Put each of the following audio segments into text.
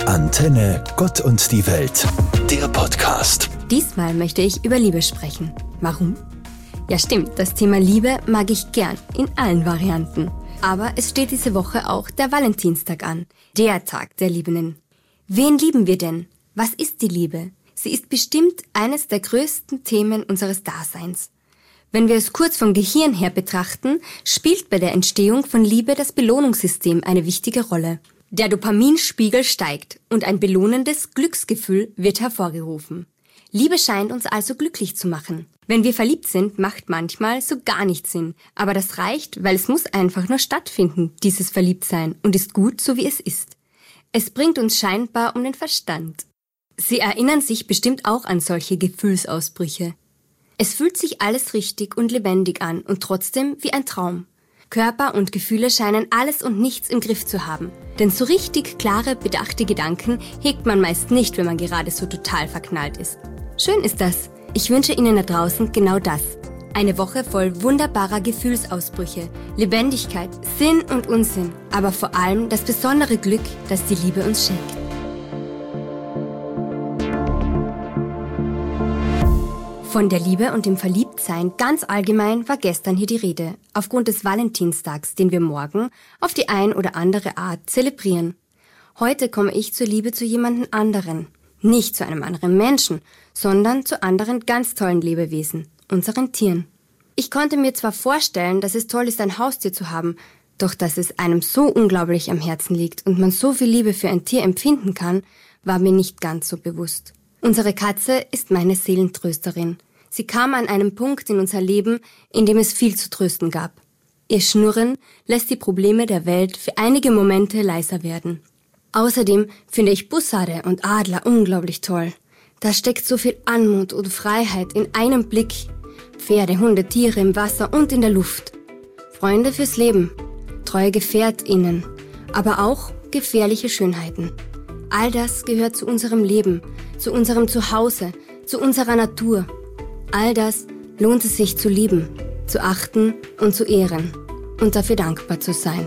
Antenne Gott und die Welt, der Podcast. Diesmal möchte ich über Liebe sprechen. Warum? Ja stimmt, das Thema Liebe mag ich gern, in allen Varianten. Aber es steht diese Woche auch der Valentinstag an, der Tag der Liebenden. Wen lieben wir denn? Was ist die Liebe? Sie ist bestimmt eines der größten Themen unseres Daseins. Wenn wir es kurz vom Gehirn her betrachten, spielt bei der Entstehung von Liebe das Belohnungssystem eine wichtige Rolle. Der Dopaminspiegel steigt und ein belohnendes Glücksgefühl wird hervorgerufen. Liebe scheint uns also glücklich zu machen. Wenn wir verliebt sind, macht manchmal so gar nichts Sinn. Aber das reicht, weil es muss einfach nur stattfinden, dieses Verliebtsein, und ist gut, so wie es ist. Es bringt uns scheinbar um den Verstand. Sie erinnern sich bestimmt auch an solche Gefühlsausbrüche. Es fühlt sich alles richtig und lebendig an und trotzdem wie ein Traum. Körper und Gefühle scheinen alles und nichts im Griff zu haben. Denn so richtig klare, bedachte Gedanken hegt man meist nicht, wenn man gerade so total verknallt ist. Schön ist das. Ich wünsche Ihnen da draußen genau das. Eine Woche voll wunderbarer Gefühlsausbrüche, Lebendigkeit, Sinn und Unsinn, aber vor allem das besondere Glück, das die Liebe uns schenkt. Von der Liebe und dem Verliebtsein ganz allgemein war gestern hier die Rede, aufgrund des Valentinstags, den wir morgen auf die ein oder andere Art zelebrieren. Heute komme ich zur Liebe zu jemandem anderen. Nicht zu einem anderen Menschen, sondern zu anderen ganz tollen Lebewesen, unseren Tieren. Ich konnte mir zwar vorstellen, dass es toll ist, ein Haustier zu haben, doch dass es einem so unglaublich am Herzen liegt und man so viel Liebe für ein Tier empfinden kann, war mir nicht ganz so bewusst. Unsere Katze ist meine Seelentrösterin. Sie kam an einem Punkt in unser Leben, in dem es viel zu trösten gab. Ihr Schnurren lässt die Probleme der Welt für einige Momente leiser werden. Außerdem finde ich Bussarde und Adler unglaublich toll. Da steckt so viel Anmut und Freiheit in einem Blick. Pferde, Hunde, Tiere im Wasser und in der Luft. Freunde fürs Leben, treue GefährtInnen, aber auch gefährliche Schönheiten. All das gehört zu unserem Leben, zu unserem Zuhause, zu unserer Natur. All das lohnt es sich zu lieben, zu achten und zu ehren und dafür dankbar zu sein.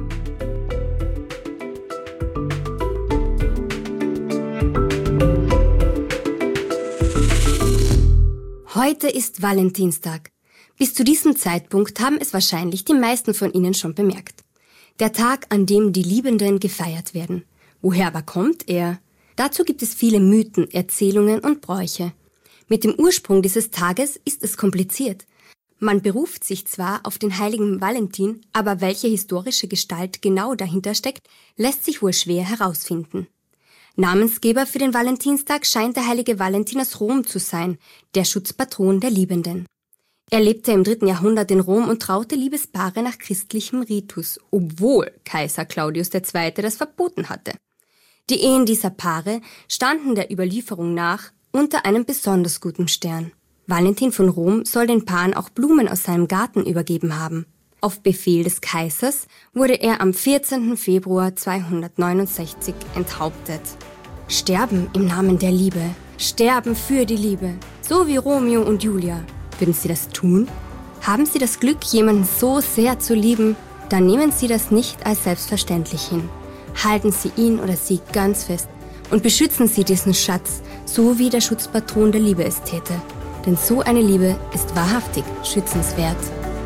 Heute ist Valentinstag. Bis zu diesem Zeitpunkt haben es wahrscheinlich die meisten von Ihnen schon bemerkt. Der Tag, an dem die Liebenden gefeiert werden. Woher aber kommt er? Dazu gibt es viele Mythen, Erzählungen und Bräuche. Mit dem Ursprung dieses Tages ist es kompliziert. Man beruft sich zwar auf den heiligen Valentin, aber welche historische Gestalt genau dahinter steckt, lässt sich wohl schwer herausfinden. Namensgeber für den Valentinstag scheint der heilige Valentin aus Rom zu sein, der Schutzpatron der Liebenden. Er lebte im 3. Jahrhundert in Rom und traute Liebespaare nach christlichem Ritus, obwohl Kaiser Claudius II. Das verboten hatte. Die Ehen dieser Paare standen der Überlieferung nach unter einem besonders guten Stern. Valentin von Rom soll den Paaren auch Blumen aus seinem Garten übergeben haben. Auf Befehl des Kaisers wurde er am 14. Februar 269 enthauptet. Sterben im Namen der Liebe, sterben für die Liebe, so wie Romeo und Julia. Würden Sie das tun? Haben Sie das Glück, jemanden so sehr zu lieben? Dann nehmen Sie das nicht als selbstverständlich hin. Halten Sie ihn oder sie ganz fest und beschützen Sie diesen Schatz, so wie der Schutzpatron der Liebe es täte. Denn so eine Liebe ist wahrhaftig schützenswert.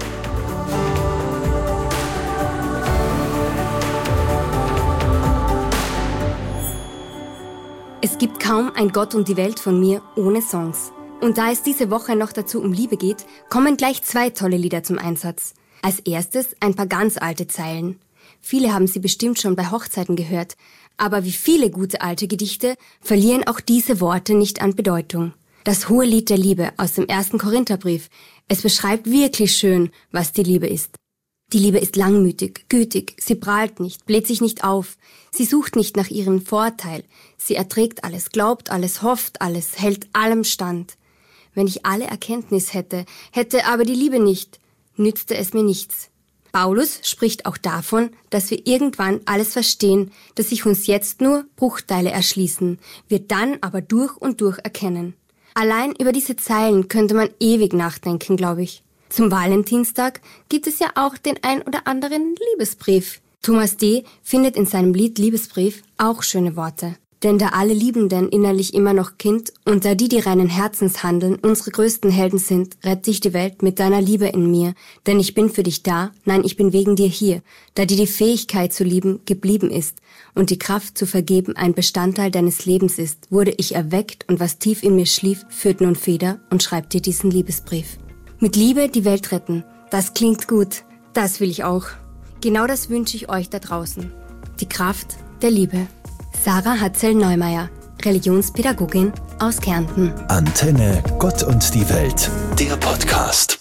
Es gibt kaum ein Gott und die Welt von mir ohne Songs. Und da es diese Woche noch dazu um Liebe geht, kommen gleich 2 tolle Lieder zum Einsatz. Als erstes ein paar ganz alte Zeilen. Viele haben sie bestimmt schon bei Hochzeiten gehört, aber wie viele gute alte Gedichte verlieren auch diese Worte nicht an Bedeutung. Das hohe Lied der Liebe aus dem 1. Korintherbrief. Es beschreibt wirklich schön, was die Liebe ist. Die Liebe ist langmütig, gütig, sie prahlt nicht, bläht sich nicht auf, sie sucht nicht nach ihrem Vorteil, sie erträgt alles, glaubt alles, hofft alles, hält allem stand. Wenn ich alle Erkenntnis hätte, hätte aber die Liebe nicht, nützte es mir nichts. Paulus spricht auch davon, dass wir irgendwann alles verstehen, dass sich uns jetzt nur Bruchteile erschließen, wir dann aber durch und durch erkennen. Allein über diese Zeilen könnte man ewig nachdenken, glaube ich. Zum Valentinstag gibt es ja auch den ein oder anderen Liebesbrief. Thomas D. findet in seinem Lied Liebesbrief auch schöne Worte. Denn da alle Liebenden innerlich immer noch Kind und da die reinen Herzens handeln, unsere größten Helden sind, rette ich die Welt mit deiner Liebe in mir. Denn ich bin für dich da, nein, ich bin wegen dir hier. Da dir die Fähigkeit zu lieben geblieben ist und die Kraft zu vergeben ein Bestandteil deines Lebens ist, wurde ich erweckt und was tief in mir schlief, führt nun Feder und schreibt dir diesen Liebesbrief. Mit Liebe die Welt retten, das klingt gut, das will ich auch. Genau das wünsche ich euch da draußen. Die Kraft der Liebe. Sarah Hatzel-Neumeier, Religionspädagogin aus Kärnten. Antenne Gott und die Welt, der Podcast.